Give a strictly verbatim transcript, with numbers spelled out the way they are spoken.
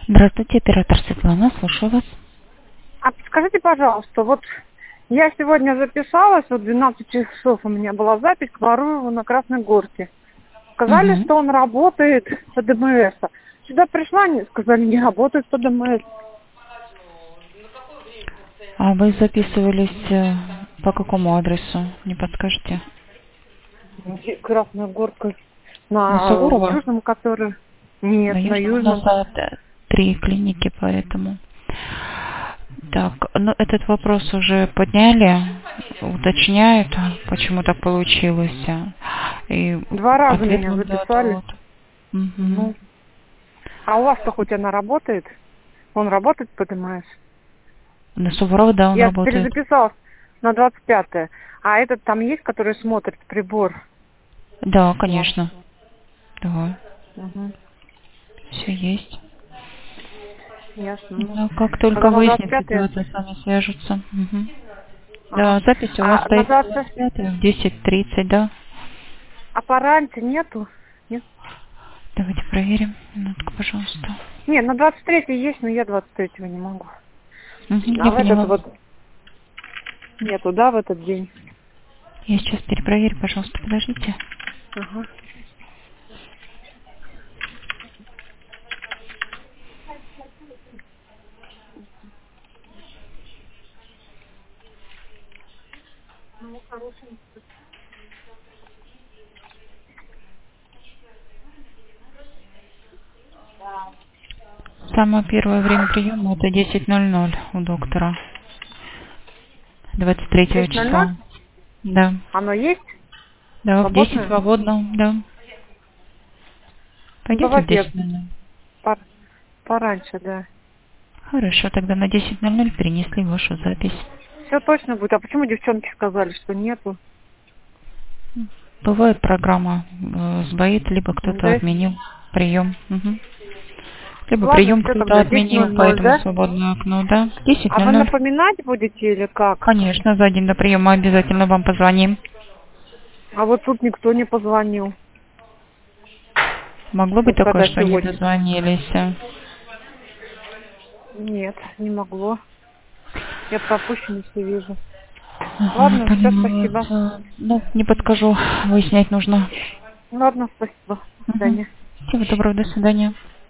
Здравствуйте, оператор Светлана, слушаю вас. А подскажите, пожалуйста, вот я сегодня записалась, вот двенадцать часов у меня была запись к Варуеву на Красной Горке. Сказали, Угу. что он работает по ДМС. Сюда пришла, они сказали, не работает по ДМС. А вы записывались э, по какому адресу, не подскажете? Где Красная Горка? На На Суворова? Южном, который... На Нет, на Южном у нас Южном. а, т- три клиники, поэтому... Так, ну этот вопрос уже подняли, уточняют, почему так получилось. а, И Два раза ответ меня вам записали. дадут. Угу. Ну, а у вас-то хоть она работает? Он работает по ДМС? На Суворова, да, он Я работает. перезаписалась на двадцать пятое. А этот там есть, который смотрит прибор? Да, У вас? конечно. Да, Угу. все есть. Ясно. Ну, Ну, как тогда только на двадцать выяснит пятое. ситуацию, с вами свяжутся. Мгм. Ага. Да, запись у вас А на стоит на двадцать... двадцать пятое в десять тридцать, да? А пораньше нету? Нет? Давайте проверим. Минутку, пожалуйста. Нет, на двадцать третье есть, но я двадцать третьего не могу. Мгм, А я в этот поняла. вот нету, да, в этот день? Я сейчас перепроверю, пожалуйста, подождите. Ага. Самое первое время приема это десять ноль ноль у доктора. двадцать третьего десять ноль ноль? числа. Да. Оно есть? Да, в десять Свободное? свободно, да. Ну, Пойдете в давайте я десять ноль ноль? пор- пораньше, да. Хорошо, тогда на десять ноль ноль перенесли вашу запись. Все точно будет. А почему девчонки сказали, что нету? Бывает программа э, сбоит, либо кто-то Да? отменил прием. Мгм. Либо Ладно, прием все кто-то тогда, десять отменил, ноль ноль, поэтому да? свободное окно, да. десять А ноль вы ноль. напоминать будете или как? Конечно, за день до приема обязательно вам позвоним. А вот тут никто не позвонил. Могло быть Вот такое, когда что не сегодня. дозвонились. Нет, не могло. Я пропущенный все вижу. Ага, Ладно, все, поняла вас. спасибо. Э, Ну, не подскажу, выяснять нужно. Ладно, спасибо. До Угу. свидания. Всего доброго, до свидания.